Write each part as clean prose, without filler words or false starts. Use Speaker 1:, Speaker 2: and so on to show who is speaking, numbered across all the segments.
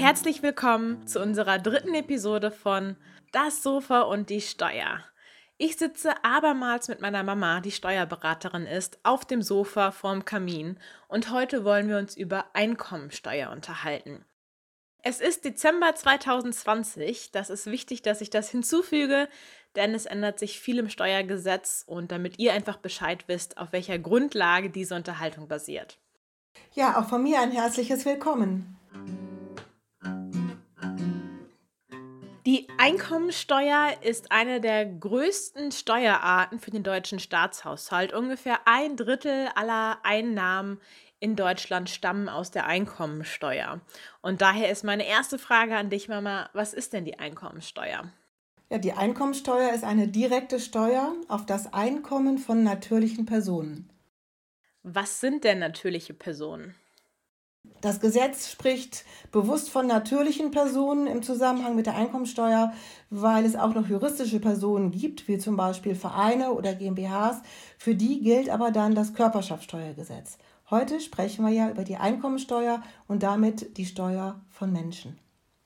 Speaker 1: Herzlich willkommen zu unserer dritten Episode von Das Sofa und die Steuer. Ich sitze abermals mit meiner Mama, die Steuerberaterin ist, auf dem Sofa vorm Kamin und heute wollen wir uns über Einkommensteuer unterhalten. Es ist Dezember 2020, das ist wichtig, dass ich das hinzufüge, denn es ändert sich viel im Steuergesetz und damit ihr einfach Bescheid wisst, auf welcher Grundlage diese Unterhaltung basiert.
Speaker 2: Ja, auch von mir ein herzliches Willkommen.
Speaker 1: Die Einkommensteuer ist eine der größten Steuerarten für den deutschen Staatshaushalt. Ungefähr 1/3 aller Einnahmen in Deutschland stammen aus der Einkommensteuer. Und daher ist meine erste Frage an dich, Mama, was ist denn die Einkommensteuer?
Speaker 2: Ja, die Einkommensteuer ist eine direkte Steuer auf das Einkommen von natürlichen Personen.
Speaker 1: Was sind denn natürliche Personen?
Speaker 2: Das Gesetz spricht bewusst von natürlichen Personen im Zusammenhang mit der Einkommensteuer, weil es auch noch juristische Personen gibt, wie zum Beispiel Vereine oder GmbHs. Für die gilt aber dann das Körperschaftsteuergesetz. Heute sprechen wir ja über die Einkommensteuer und damit die Steuer von Menschen.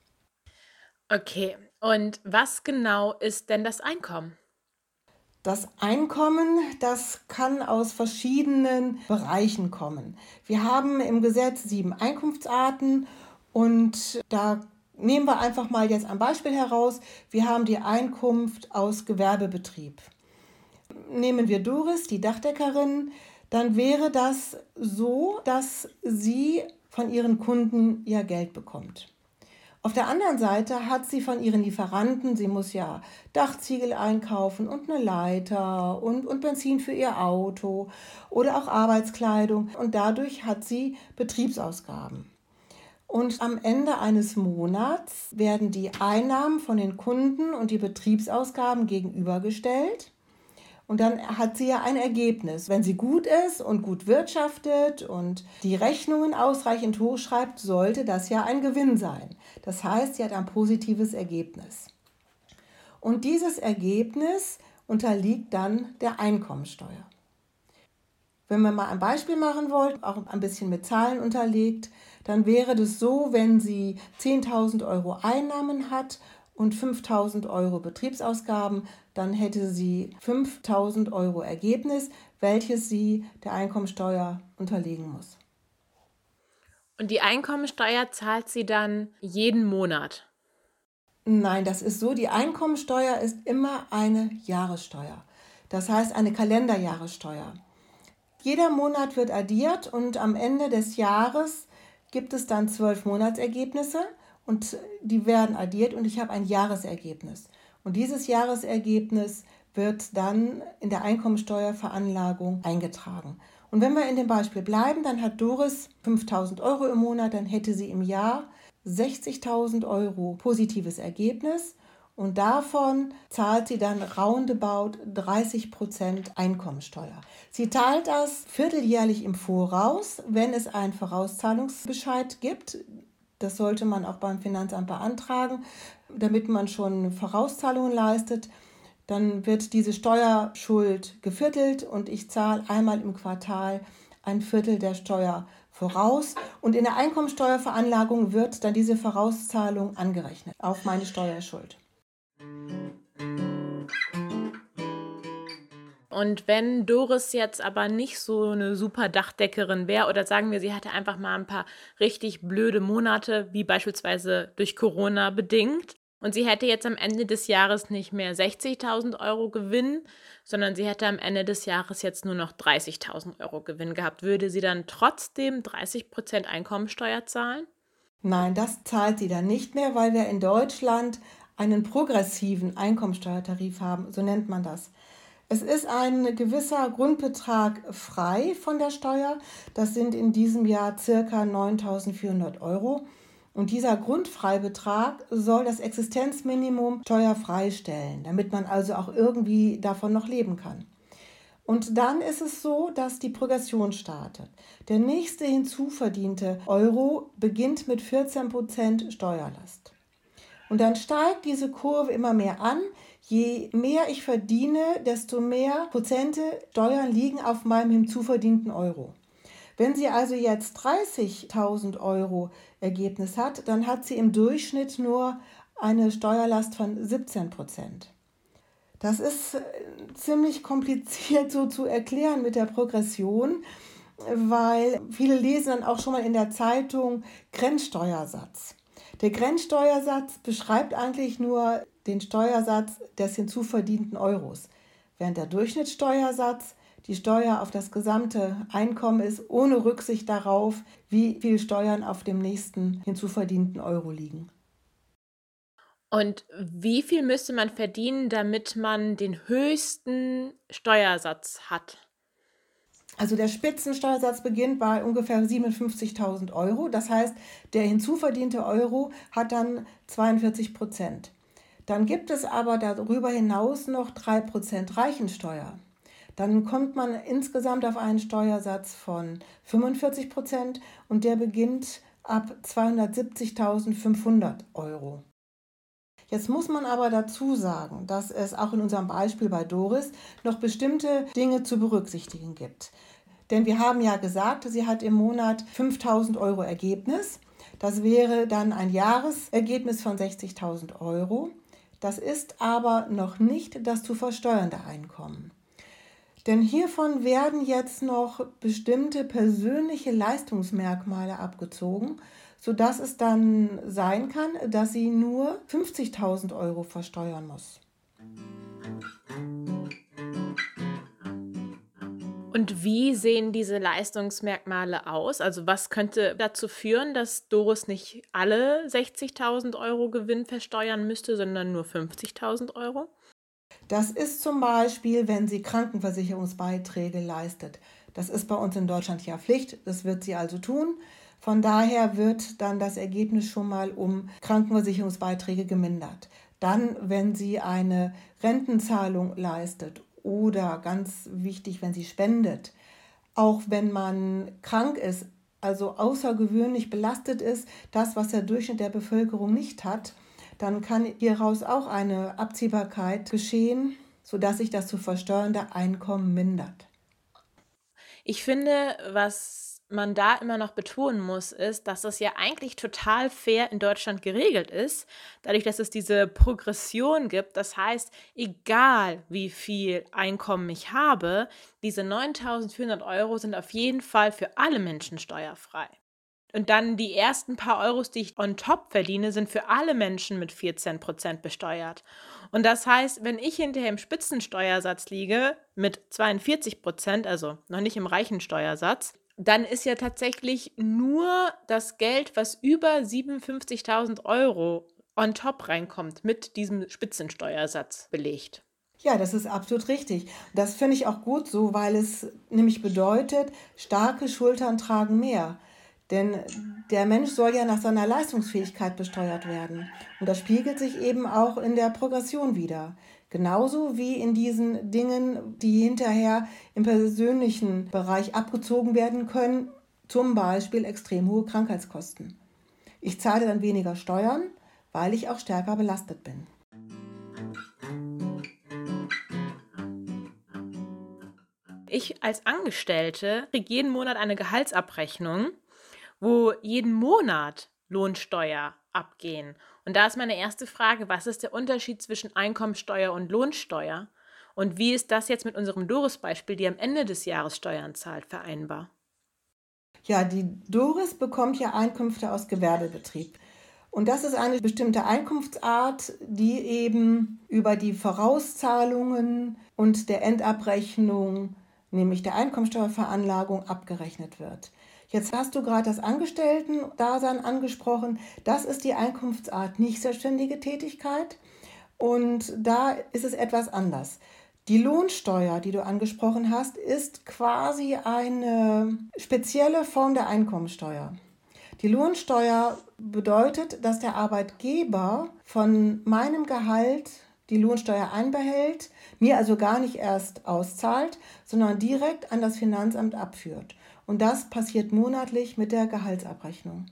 Speaker 1: Okay, und was genau ist denn das Einkommen?
Speaker 2: Das Einkommen, das kann aus verschiedenen Bereichen kommen. Wir haben im Gesetz 7 Einkunftsarten und da nehmen wir einfach mal jetzt ein Beispiel heraus. Wir haben die Einkunft aus Gewerbebetrieb. Nehmen wir Doris, die Dachdeckerin, dann wäre das so, dass sie von ihren Kunden ihr Geld bekommt. Auf der anderen Seite hat sie von ihren Lieferanten, sie muss ja Dachziegel einkaufen und eine Leiter und Benzin für ihr Auto oder auch Arbeitskleidung und dadurch hat sie Betriebsausgaben. Und am Ende eines Monats werden die Einnahmen von den Kunden und die Betriebsausgaben gegenübergestellt. Und dann hat sie ja ein Ergebnis. Wenn sie gut ist und gut wirtschaftet und die Rechnungen ausreichend hochschreibt, sollte das ja ein Gewinn sein. Das heißt, sie hat ein positives Ergebnis. Und dieses Ergebnis unterliegt dann der Einkommensteuer. Wenn wir mal ein Beispiel machen wollen, auch ein bisschen mit Zahlen unterlegt, dann wäre das so, wenn sie 10.000 Euro Einnahmen hat und 5.000 Euro Betriebsausgaben, dann hätte sie 5.000 Euro Ergebnis, welches sie der Einkommensteuer unterlegen muss.
Speaker 1: Und die Einkommensteuer zahlt sie dann jeden Monat?
Speaker 2: Nein, das ist so, die Einkommensteuer ist immer eine Jahressteuer. Das heißt eine Kalenderjahressteuer. Jeder Monat wird addiert und am Ende des Jahres gibt es dann 12 Monatsergebnisse und die werden addiert und ich habe ein Jahresergebnis. Und dieses Jahresergebnis wird dann in der Einkommensteuerveranlagung eingetragen. Und wenn wir in dem Beispiel bleiben, dann hat Doris 5.000 Euro im Monat, dann hätte sie im Jahr 60.000 Euro positives Ergebnis und davon zahlt sie dann roundabout 30% Einkommensteuer. Sie zahlt das vierteljährlich im Voraus, wenn es einen Vorauszahlungsbescheid gibt. Das sollte man auch beim Finanzamt beantragen, damit man schon Vorauszahlungen leistet. Dann wird diese Steuerschuld geviertelt und ich zahle einmal im Quartal ein Viertel der Steuer voraus. Und in der Einkommensteuerveranlagung wird dann diese Vorauszahlung angerechnet auf meine Steuerschuld.
Speaker 1: Und wenn Doris jetzt aber nicht so eine super Dachdeckerin wäre oder sagen wir, sie hatte einfach mal ein paar richtig blöde Monate, wie beispielsweise durch Corona bedingt, und sie hätte jetzt am Ende des Jahres nicht mehr 60.000 Euro Gewinn, sondern sie hätte am Ende des Jahres jetzt nur noch 30.000 Euro Gewinn gehabt, würde sie dann trotzdem 30% Einkommensteuer zahlen?
Speaker 2: Nein, das zahlt sie dann nicht mehr, weil wir in Deutschland einen progressiven Einkommensteuertarif haben, so nennt man das. Es ist ein gewisser Grundbetrag frei von der Steuer. Das sind in diesem Jahr ca. 9.400 Euro. Und dieser Grundfreibetrag soll das Existenzminimum steuerfrei stellen, damit man also auch irgendwie davon noch leben kann. Und dann ist es so, dass die Progression startet. Der nächste hinzuverdiente Euro beginnt mit 14% Steuerlast. Und dann steigt diese Kurve immer mehr an. Je mehr ich verdiene, desto mehr Prozente Steuern liegen auf meinem hinzuverdienten Euro. Wenn sie also jetzt 30.000 Euro Ergebnis hat, dann hat sie im Durchschnitt nur eine Steuerlast von 17%. Das ist ziemlich kompliziert so zu erklären mit der Progression, weil viele lesen dann auch schon mal in der Zeitung Grenzsteuersatz. Der Grenzsteuersatz beschreibt eigentlich nur den Steuersatz des hinzuverdienten Euros, während der Durchschnittssteuersatz die Steuer auf das gesamte Einkommen ist, ohne Rücksicht darauf, wie viel Steuern auf dem nächsten hinzuverdienten Euro liegen.
Speaker 1: Und wie viel müsste man verdienen, damit man den höchsten Steuersatz hat?
Speaker 2: Also der Spitzensteuersatz beginnt bei ungefähr 57.000 Euro. Das heißt, der hinzuverdiente Euro hat dann 42%. Dann gibt es aber darüber hinaus noch 3% Reichensteuer. Dann kommt man insgesamt auf einen Steuersatz von 45% und der beginnt ab 270.500 Euro. Jetzt muss man aber dazu sagen, dass es auch in unserem Beispiel bei Doris noch bestimmte Dinge zu berücksichtigen gibt. Denn wir haben ja gesagt, sie hat im Monat 5.000 Euro Ergebnis. Das wäre dann ein Jahresergebnis von 60.000 Euro. Das ist aber noch nicht das zu versteuernde Einkommen. Denn hiervon werden jetzt noch bestimmte persönliche Leistungsmerkmale abgezogen, sodass es dann sein kann, dass sie nur 50.000 Euro versteuern muss.
Speaker 1: Und wie sehen diese Leistungsmerkmale aus? Also was könnte dazu führen, dass Doris nicht alle 60.000 Euro Gewinn versteuern müsste, sondern nur 50.000 Euro?
Speaker 2: Das ist zum Beispiel, wenn sie Krankenversicherungsbeiträge leistet. Das ist bei uns in Deutschland ja Pflicht, das wird sie also tun. Von daher wird dann das Ergebnis schon mal um Krankenversicherungsbeiträge gemindert. Dann, wenn sie eine Rentenzahlung leistet oder ganz wichtig, wenn sie spendet, auch wenn man krank ist, also außergewöhnlich belastet ist, das, was der Durchschnitt der Bevölkerung nicht hat, dann kann hieraus auch eine Abziehbarkeit geschehen, sodass sich das zu versteuernde Einkommen mindert.
Speaker 1: Ich finde, was man da immer noch betonen muss, ist, dass das ja eigentlich total fair in Deutschland geregelt ist, dadurch, dass es diese Progression gibt. Das heißt, egal wie viel Einkommen ich habe, diese 9.400 Euro sind auf jeden Fall für alle Menschen steuerfrei. Und dann die ersten paar Euros, die ich on top verdiene, sind für alle Menschen mit 14% besteuert. Und das heißt, wenn ich hinterher im Spitzensteuersatz liege mit 42%, also noch nicht im reichen Steuersatz, dann ist ja tatsächlich nur das Geld, was über 57.000 Euro on top reinkommt, mit diesem Spitzensteuersatz belegt.
Speaker 2: Ja, das ist absolut richtig. Das finde ich auch gut so, weil es nämlich bedeutet, starke Schultern tragen mehr. Denn der Mensch soll ja nach seiner Leistungsfähigkeit besteuert werden. Und das spiegelt sich eben auch in der Progression wider. Genauso wie in diesen Dingen, die hinterher im persönlichen Bereich abgezogen werden können, zum Beispiel extrem hohe Krankheitskosten. Ich zahle dann weniger Steuern, weil ich auch stärker belastet bin.
Speaker 1: Ich als Angestellte kriege jeden Monat eine Gehaltsabrechnung, wo jeden Monat Lohnsteuer abgehen. Und da ist meine erste Frage, was ist der Unterschied zwischen Einkommensteuer und Lohnsteuer? Und wie ist das jetzt mit unserem Doris-Beispiel, die am Ende des Jahres Steuern zahlt, vereinbar?
Speaker 2: Ja, die Doris bekommt ja Einkünfte aus Gewerbebetrieb. Und das ist eine bestimmte Einkunftsart, die eben über die Vorauszahlungen und der Endabrechnung, nämlich der Einkommensteuerveranlagung, abgerechnet wird. Jetzt hast du gerade das Angestellten-Dasein angesprochen. Das ist die Einkunftsart nicht selbstständige Tätigkeit und da ist es etwas anders. Die Lohnsteuer, die du angesprochen hast, ist quasi eine spezielle Form der Einkommensteuer. Die Lohnsteuer bedeutet, dass der Arbeitgeber von meinem Gehalt die Lohnsteuer einbehält, mir also gar nicht erst auszahlt, sondern direkt an das Finanzamt abführt. Und das passiert monatlich mit der Gehaltsabrechnung.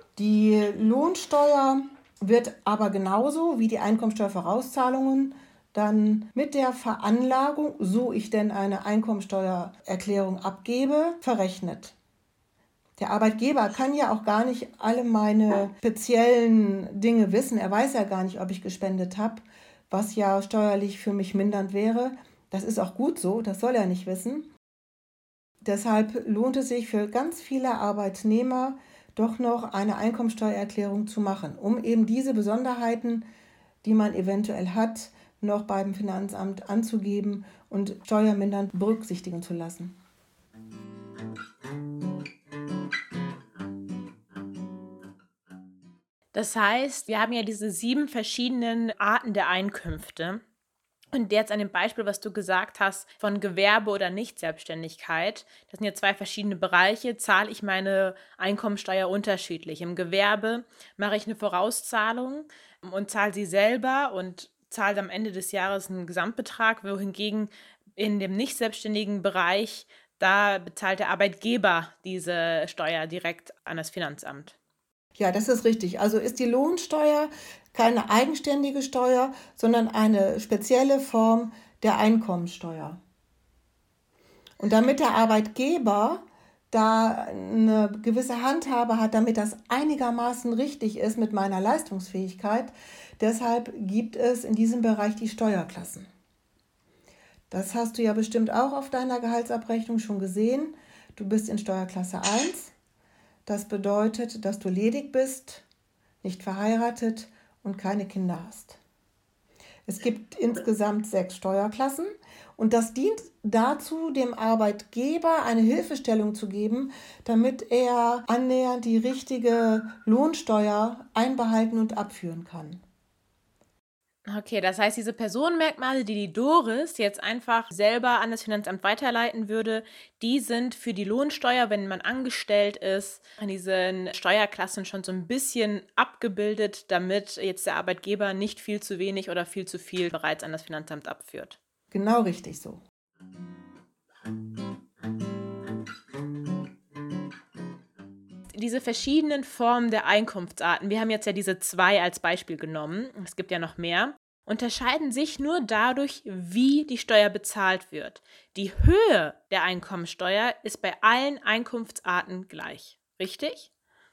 Speaker 2: Die Lohnsteuer wird aber genauso wie die Einkommensteuervorauszahlungen dann mit der Veranlagung, so ich denn eine Einkommensteuererklärung abgebe, verrechnet. Der Arbeitgeber kann ja auch gar nicht alle meine speziellen Dinge wissen. Er weiß ja gar nicht, ob ich gespendet habe, was ja steuerlich für mich mindernd wäre. Das ist auch gut so, das soll er nicht wissen. Deshalb lohnt es sich für ganz viele Arbeitnehmer doch noch eine Einkommensteuererklärung zu machen, um eben diese Besonderheiten, die man eventuell hat, noch beim Finanzamt anzugeben und steuermindernd berücksichtigen zu lassen.
Speaker 1: Das heißt, wir haben ja diese 7 verschiedenen Arten der Einkünfte. Und jetzt an dem Beispiel, was du gesagt hast, von Gewerbe oder Nicht-Selbstständigkeit, das sind ja 2 verschiedene Bereiche, zahle ich meine Einkommensteuer unterschiedlich. Im Gewerbe mache ich eine Vorauszahlung und zahle sie selber und zahle am Ende des Jahres einen Gesamtbetrag, wohingegen in dem nicht-selbstständigen Bereich, da bezahlt der Arbeitgeber diese Steuer direkt an das Finanzamt.
Speaker 2: Ja, das ist richtig. Also ist die Lohnsteuer keine eigenständige Steuer, sondern eine spezielle Form der Einkommensteuer. Und damit der Arbeitgeber da eine gewisse Handhabe hat, damit das einigermaßen richtig ist mit meiner Leistungsfähigkeit, deshalb gibt es in diesem Bereich die Steuerklassen. Das hast du ja bestimmt auch auf deiner Gehaltsabrechnung schon gesehen. Du bist in Steuerklasse 1. Das bedeutet, dass du ledig bist, nicht verheiratet und keine Kinder hast. Es gibt insgesamt 6 Steuerklassen und das dient dazu, dem Arbeitgeber eine Hilfestellung zu geben, damit er annähernd die richtige Lohnsteuer einbehalten und abführen kann.
Speaker 1: Okay, das heißt, diese Personenmerkmale, die Doris jetzt einfach selber an das Finanzamt weiterleiten würde, die sind für die Lohnsteuer, wenn man angestellt ist, in diesen Steuerklassen schon so ein bisschen abgebildet, damit jetzt der Arbeitgeber nicht viel zu wenig oder viel zu viel bereits an das Finanzamt abführt.
Speaker 2: Genau richtig so.
Speaker 1: Diese verschiedenen Formen der Einkunftsarten, wir haben jetzt ja diese 2 als Beispiel genommen, es gibt ja noch mehr, unterscheiden sich nur dadurch, wie die Steuer bezahlt wird. Die Höhe der Einkommensteuer ist bei allen Einkunftsarten gleich, richtig?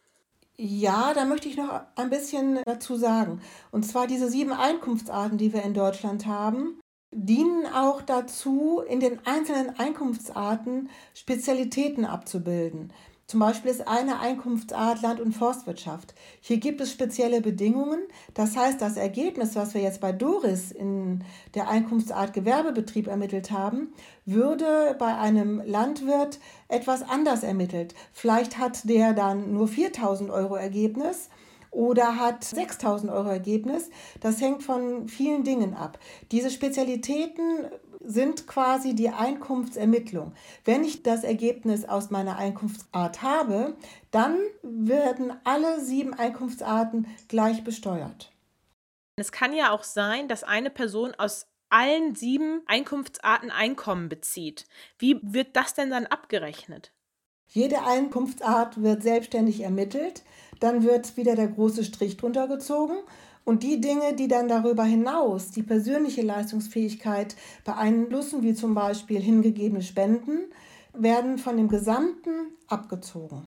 Speaker 2: Ja, da möchte ich noch ein bisschen dazu sagen. Und zwar diese 7 Einkunftsarten, die wir in Deutschland haben, dienen auch dazu, in den einzelnen Einkunftsarten Spezialitäten abzubilden. Zum Beispiel ist eine Einkunftsart Land- und Forstwirtschaft. Hier gibt es spezielle Bedingungen. Das heißt, das Ergebnis, was wir jetzt bei Doris in der Einkunftsart Gewerbebetrieb ermittelt haben, würde bei einem Landwirt etwas anders ermittelt. Vielleicht hat der dann nur 4.000 Euro Ergebnis oder hat 6.000 Euro Ergebnis. Das hängt von vielen Dingen ab. Diese Spezialitäten sind quasi die Einkunftsermittlung. Wenn ich das Ergebnis aus meiner Einkunftsart habe, dann werden alle 7 Einkunftsarten gleich besteuert.
Speaker 1: Es kann ja auch sein, dass eine Person aus allen 7 Einkunftsarten Einkommen bezieht. Wie wird das denn dann abgerechnet?
Speaker 2: Jede Einkunftsart wird selbstständig ermittelt, dann wird wieder der große Strich drunter gezogen und die Dinge, die dann darüber hinaus die persönliche Leistungsfähigkeit beeinflussen, wie zum Beispiel hingegebene Spenden, werden von dem Gesamten abgezogen.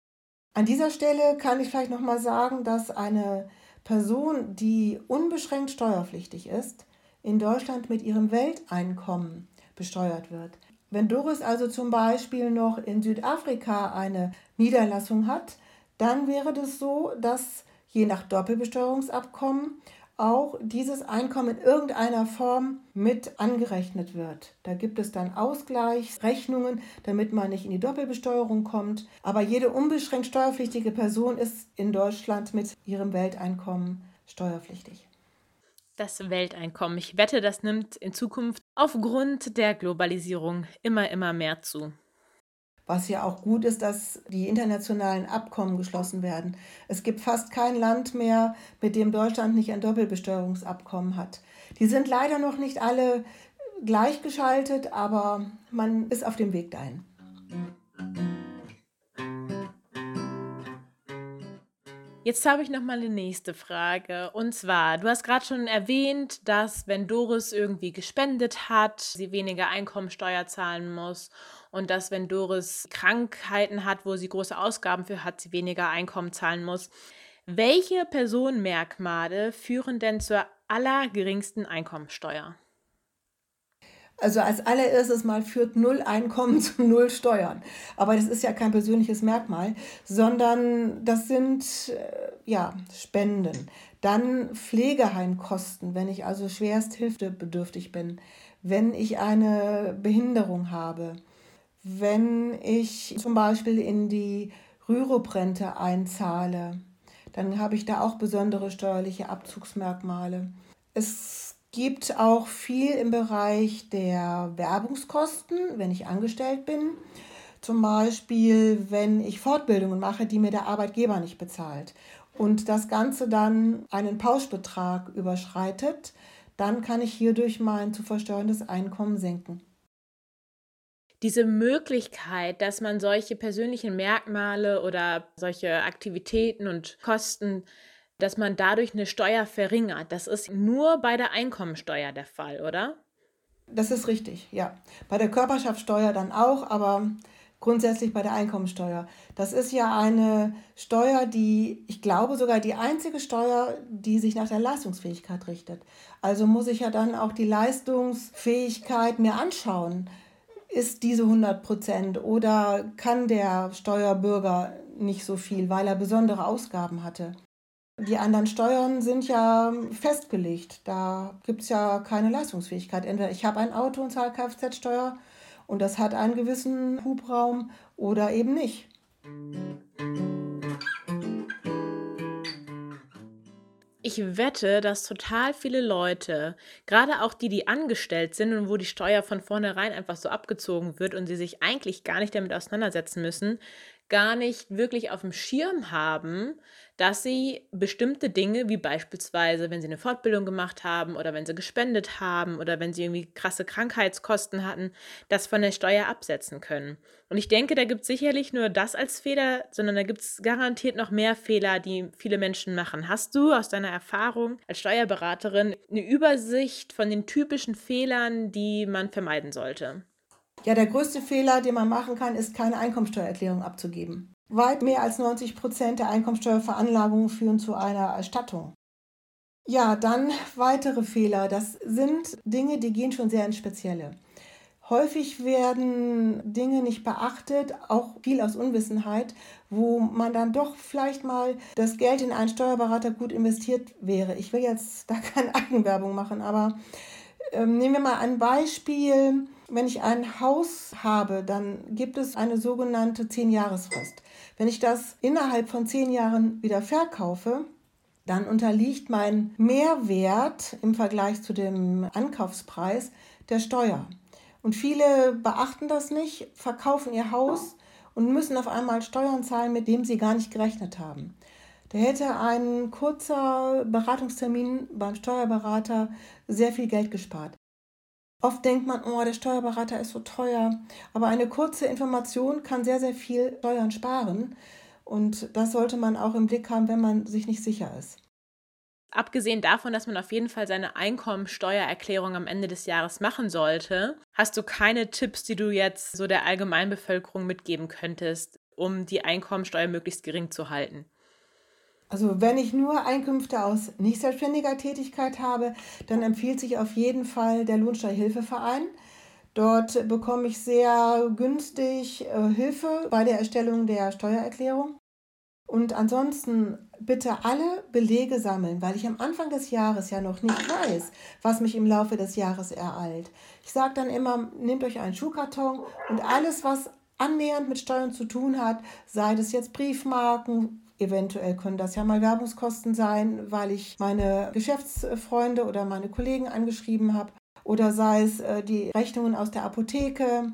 Speaker 2: An dieser Stelle kann ich vielleicht nochmal sagen, dass eine Person, die unbeschränkt steuerpflichtig ist, in Deutschland mit ihrem Welteinkommen besteuert wird. Wenn Doris also zum Beispiel noch in Südafrika eine Niederlassung hat, dann wäre das so, dass je nach Doppelbesteuerungsabkommen auch dieses Einkommen in irgendeiner Form mit angerechnet wird. Da gibt es dann Ausgleichsrechnungen, damit man nicht in die Doppelbesteuerung kommt. Aber jede unbeschränkt steuerpflichtige Person ist in Deutschland mit ihrem Welteinkommen steuerpflichtig.
Speaker 1: Das Welteinkommen. Ich wette, das nimmt in Zukunft aufgrund der Globalisierung immer mehr zu.
Speaker 2: Was ja auch gut ist, dass die internationalen Abkommen geschlossen werden. Es gibt fast kein Land mehr, mit dem Deutschland nicht ein Doppelbesteuerungsabkommen hat. Die sind leider noch nicht alle gleichgeschaltet, aber man ist auf dem Weg dahin.
Speaker 1: Jetzt habe ich noch mal eine nächste Frage. Und zwar, du hast gerade schon erwähnt, dass wenn Doris irgendwie gespendet hat, sie weniger Einkommensteuer zahlen muss und dass wenn Doris Krankheiten hat, wo sie große Ausgaben für hat, sie weniger Einkommen zahlen muss. Welche Personenmerkmale führen denn zur allergeringsten Einkommensteuer?
Speaker 2: Also als allererstes mal führt null Einkommen zu null Steuern. Aber das ist ja kein persönliches Merkmal, sondern das sind ja Spenden. Dann Pflegeheimkosten, wenn ich also schwerst hilfebedürftig bin, wenn ich eine Behinderung habe, wenn ich zum Beispiel in die Rürup-Rente einzahle, dann habe ich da auch besondere steuerliche Abzugsmerkmale. Es gibt auch viel im Bereich der Werbungskosten, wenn ich angestellt bin. Zum Beispiel, wenn ich Fortbildungen mache, die mir der Arbeitgeber nicht bezahlt und das Ganze dann einen Pauschbetrag überschreitet, dann kann ich hierdurch mein zu versteuerndes Einkommen senken.
Speaker 1: Diese Möglichkeit, dass man solche persönlichen Merkmale oder solche Aktivitäten und Kosten, dass man dadurch eine Steuer verringert, das ist nur bei der Einkommensteuer der Fall, oder?
Speaker 2: Das ist richtig, ja. Bei der Körperschaftssteuer dann auch, aber grundsätzlich bei der Einkommensteuer. Das ist ja eine Steuer, die, ich glaube, sogar die einzige Steuer, die sich nach der Leistungsfähigkeit richtet. Also muss ich ja dann auch die Leistungsfähigkeit mir anschauen. Ist diese 100% oder kann der Steuerbürger nicht so viel, weil er besondere Ausgaben hatte? Die anderen Steuern sind ja festgelegt. Da gibt es ja keine Leistungsfähigkeit. Entweder ich habe ein Auto und zahle Kfz-Steuer und das hat einen gewissen Hubraum oder eben nicht.
Speaker 1: Ich wette, dass total viele Leute, gerade auch die, die angestellt sind und wo die Steuer von vornherein einfach so abgezogen wird und sie sich eigentlich gar nicht damit auseinandersetzen müssen, gar nicht wirklich auf dem Schirm haben, dass sie bestimmte Dinge, wie beispielsweise, wenn sie eine Fortbildung gemacht haben oder wenn sie gespendet haben oder wenn sie irgendwie krasse Krankheitskosten hatten, das von der Steuer absetzen können. Und ich denke, da gibt es sicherlich nur das als Fehler, sondern da gibt es garantiert noch mehr Fehler, die viele Menschen machen. Hast du aus deiner Erfahrung als Steuerberaterin eine Übersicht von den typischen Fehlern, die man vermeiden sollte?
Speaker 2: Ja, der größte Fehler, den man machen kann, ist keine Einkommensteuererklärung abzugeben. Weit mehr als 90% der Einkommensteuerveranlagungen führen zu einer Erstattung. Ja, dann weitere Fehler. Das sind Dinge, die gehen schon sehr ins Spezielle. Häufig werden Dinge nicht beachtet, auch viel aus Unwissenheit, wo man dann doch vielleicht mal das Geld in einen Steuerberater gut investiert wäre. Ich will jetzt da keine Eigenwerbung machen, aber nehmen wir mal ein Beispiel. Wenn ich ein Haus habe, dann gibt es eine sogenannte 10-Jahresfrist. Wenn ich das innerhalb von 10 Jahren wieder verkaufe, dann unterliegt mein Mehrwert im Vergleich zu dem Ankaufspreis der Steuer. Und viele beachten das nicht, verkaufen ihr Haus und müssen auf einmal Steuern zahlen, mit dem sie gar nicht gerechnet haben. Da hätte ein kurzer Beratungstermin beim Steuerberater sehr viel Geld gespart. Oft denkt man, oh, der Steuerberater ist so teuer, aber eine kurze Information kann sehr, sehr viel Steuern sparen. Und das sollte man auch im Blick haben, wenn man sich nicht sicher ist.
Speaker 1: Abgesehen davon, dass man auf jeden Fall seine Einkommensteuererklärung am Ende des Jahres machen sollte, hast du keine Tipps, die du jetzt so der Allgemeinbevölkerung mitgeben könntest, um die Einkommensteuer möglichst gering zu halten?
Speaker 2: Also wenn ich nur Einkünfte aus nicht selbstständiger Tätigkeit habe, dann empfiehlt sich auf jeden Fall der Lohnsteuerhilfeverein. Dort bekomme ich sehr günstig Hilfe bei der Erstellung der Steuererklärung. Und ansonsten bitte alle Belege sammeln, weil ich am Anfang des Jahres ja noch nicht weiß, was mich im Laufe des Jahres ereilt. Ich sage dann immer, nehmt euch einen Schuhkarton und alles, was annähernd mit Steuern zu tun hat, sei das jetzt Briefmarken, eventuell können das ja mal Werbungskosten sein, weil ich meine Geschäftsfreunde oder meine Kollegen angeschrieben habe, oder sei es die Rechnungen aus der Apotheke.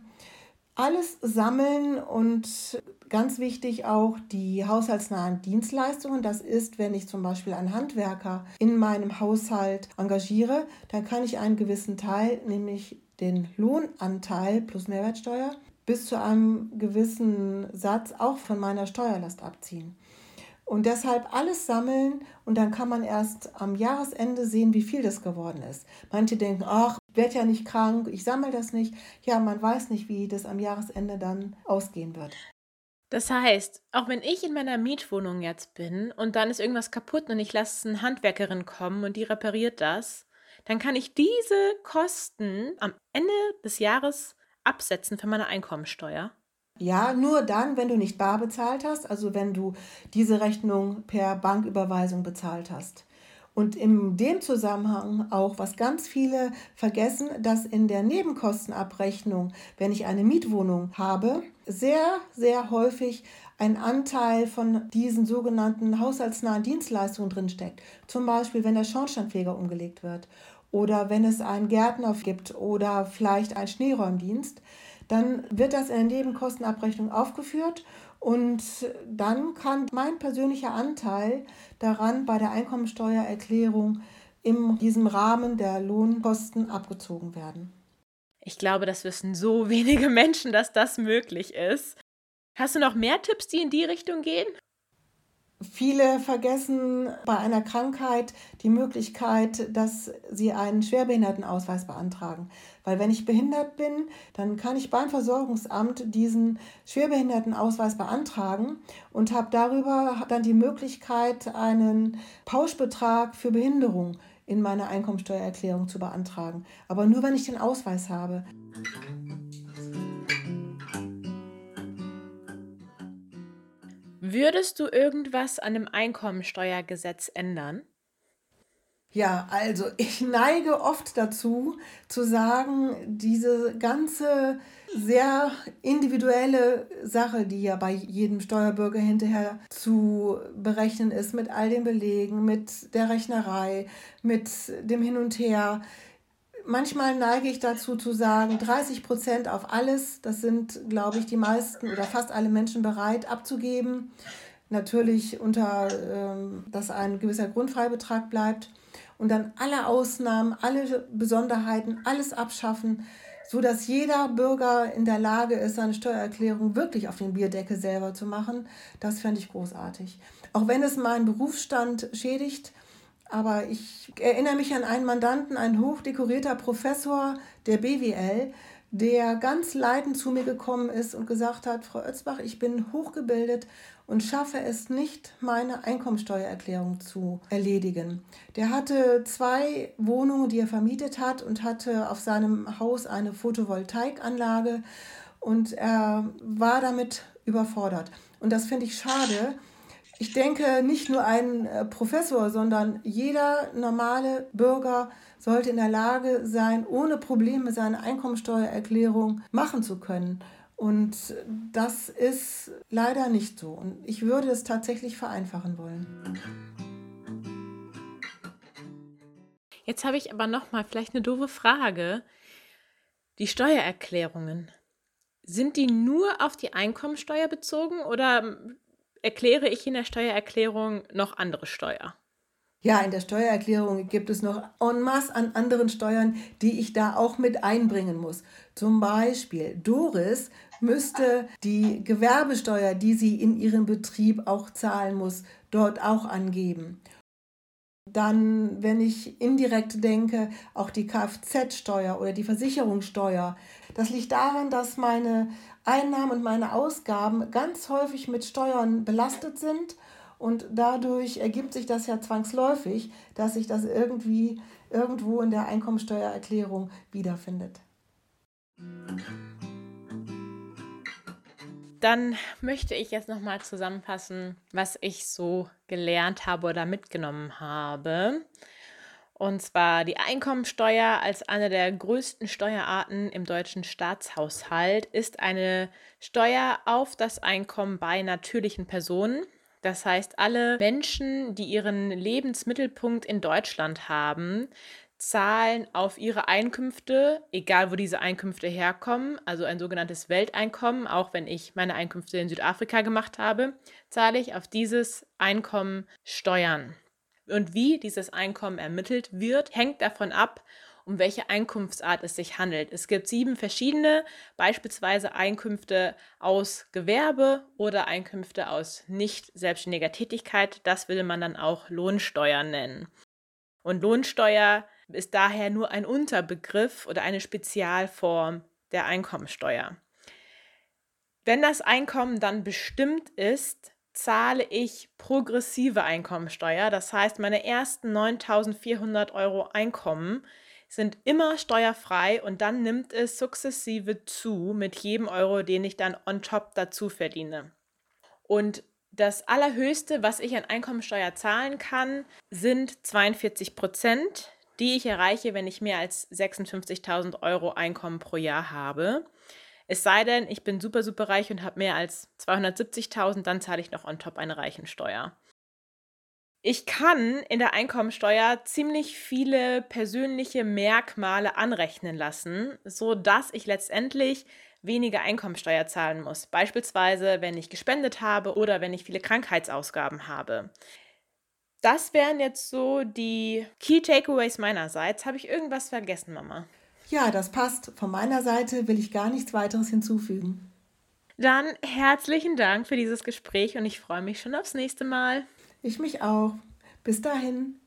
Speaker 2: Alles sammeln und ganz wichtig auch die haushaltsnahen Dienstleistungen. Das ist, wenn ich zum Beispiel einen Handwerker in meinem Haushalt engagiere, dann kann ich einen gewissen Teil, nämlich den Lohnanteil plus Mehrwertsteuer, bis zu einem gewissen Satz auch von meiner Steuerlast abziehen. Und deshalb alles sammeln und dann kann man erst am Jahresende sehen, wie viel das geworden ist. Manche denken, ach, ich werde ja nicht krank, ich sammle das nicht. Ja, man weiß nicht, wie das am Jahresende dann ausgehen wird.
Speaker 1: Das heißt, auch wenn ich in meiner Mietwohnung jetzt bin und dann ist irgendwas kaputt und ich lasse eine Handwerkerin kommen und die repariert das, dann kann ich diese Kosten am Ende des Jahres absetzen von meiner Einkommensteuer.
Speaker 2: Ja, nur dann, wenn du nicht bar bezahlt hast, also wenn du diese Rechnung per Banküberweisung bezahlt hast. Und in dem Zusammenhang auch, was ganz viele vergessen, dass in der Nebenkostenabrechnung, wenn ich eine Mietwohnung habe, sehr, sehr häufig ein Anteil von diesen sogenannten haushaltsnahen Dienstleistungen drinsteckt. Zum Beispiel, wenn der Schornsteinfeger umgelegt wird oder wenn es einen Gärtner gibt oder vielleicht einen Schneeräumdienst, dann wird das in der Nebenkostenabrechnung aufgeführt und dann kann mein persönlicher Anteil daran bei der Einkommensteuererklärung in diesem Rahmen der Lohnkosten abgezogen werden.
Speaker 1: Ich glaube, das wissen so wenige Menschen, dass das möglich ist. Hast du noch mehr Tipps, die in die Richtung gehen?
Speaker 2: Viele vergessen bei einer Krankheit die Möglichkeit, dass sie einen Schwerbehindertenausweis beantragen. Weil wenn ich behindert bin, dann kann ich beim Versorgungsamt diesen Schwerbehindertenausweis beantragen und habe darüber dann die Möglichkeit, einen Pauschbetrag für Behinderung in meiner Einkommensteuererklärung zu beantragen. Aber nur, wenn ich den Ausweis habe.
Speaker 1: Würdest du irgendwas an dem Einkommensteuergesetz ändern?
Speaker 2: Ja, also ich neige oft dazu, zu sagen, diese ganze sehr individuelle Sache, die ja bei jedem Steuerbürger hinterher zu berechnen ist, mit all den Belegen, mit der Rechnerei, mit dem Hin und Her. Manchmal neige ich dazu zu sagen, 30% auf alles, das sind, glaube ich, die meisten oder fast alle Menschen bereit abzugeben. Natürlich dass ein gewisser Grundfreibetrag bleibt. Und dann alle Ausnahmen, alle Besonderheiten, alles abschaffen, sodass jeder Bürger in der Lage ist, seine Steuererklärung wirklich auf den Bierdeckel selber zu machen. Das fände ich großartig. Auch wenn es meinen Berufsstand schädigt, aber ich erinnere mich an einen Mandanten, ein hochdekorierter Professor der BWL, der ganz leidend zu mir gekommen ist und gesagt hat, Frau Özbach, ich bin hochgebildet und schaffe es nicht, meine Einkommensteuererklärung zu erledigen. Der hatte 2 Wohnungen, die er vermietet hat und hatte auf seinem Haus eine Photovoltaikanlage und er war damit überfordert. Und das finde ich schade. Ich denke, nicht nur ein Professor, sondern jeder normale Bürger sollte in der Lage sein, ohne Probleme seine Einkommensteuererklärung machen zu können. Und das ist leider nicht so. Und ich würde es tatsächlich vereinfachen wollen.
Speaker 1: Jetzt habe ich aber nochmal vielleicht eine doofe Frage. Die Steuererklärungen, sind die nur auf die Einkommensteuer bezogen oder erkläre ich in der Steuererklärung noch andere Steuer?
Speaker 2: Ja, in der Steuererklärung gibt es noch en masse an anderen Steuern, die ich da auch mit einbringen muss. Zum Beispiel Doris müsste die Gewerbesteuer, die sie in ihrem Betrieb auch zahlen muss, dort auch angeben. Dann, wenn ich indirekt denke, auch die Kfz-Steuer oder die Versicherungssteuer. Das liegt daran, dass meine Einnahmen und meine Ausgaben ganz häufig mit Steuern belastet sind. Und dadurch ergibt sich das ja zwangsläufig, dass sich das irgendwo in der Einkommensteuererklärung wiederfindet.
Speaker 1: Dann möchte ich jetzt nochmal zusammenfassen, was ich so gelernt habe oder mitgenommen habe. Und zwar die Einkommensteuer als eine der größten Steuerarten im deutschen Staatshaushalt ist eine Steuer auf das Einkommen bei natürlichen Personen. Das heißt, alle Menschen, die ihren Lebensmittelpunkt in Deutschland haben, zahlen auf ihre Einkünfte, egal wo diese Einkünfte herkommen, also ein sogenanntes Welteinkommen, auch wenn ich meine Einkünfte in Südafrika gemacht habe, zahle ich auf dieses Einkommen Steuern. Und wie dieses Einkommen ermittelt wird, hängt davon ab, um welche Einkunftsart es sich handelt. Es gibt 7 verschiedene, beispielsweise Einkünfte aus Gewerbe oder Einkünfte aus nicht selbstständiger Tätigkeit. Das will man dann auch Lohnsteuer nennen. Und Lohnsteuer ist daher nur ein Unterbegriff oder eine Spezialform der Einkommensteuer. Wenn das Einkommen dann bestimmt ist, zahle ich progressive Einkommensteuer. Das heißt, meine ersten 9.400 Euro Einkommen sind immer steuerfrei und dann nimmt es sukzessive zu mit jedem Euro, den ich dann on top dazu verdiene. Und das Allerhöchste, was ich an Einkommensteuer zahlen kann, sind 42%, die ich erreiche, wenn ich mehr als 56.000 Euro Einkommen pro Jahr habe. Es sei denn, ich bin super, super reich und habe mehr als 270.000, dann zahle ich noch on top eine Reichensteuer. Ich kann in der Einkommensteuer ziemlich viele persönliche Merkmale anrechnen lassen, sodass ich letztendlich weniger Einkommensteuer zahlen muss. Beispielsweise, wenn ich gespendet habe oder wenn ich viele Krankheitsausgaben habe. Das wären jetzt so die Key Takeaways meinerseits. Habe ich irgendwas vergessen, Mama?
Speaker 2: Ja, das passt. Von meiner Seite will ich gar nichts weiteres hinzufügen.
Speaker 1: Dann herzlichen Dank für dieses Gespräch und ich freue mich schon aufs nächste Mal.
Speaker 2: Ich mich auch. Bis dahin.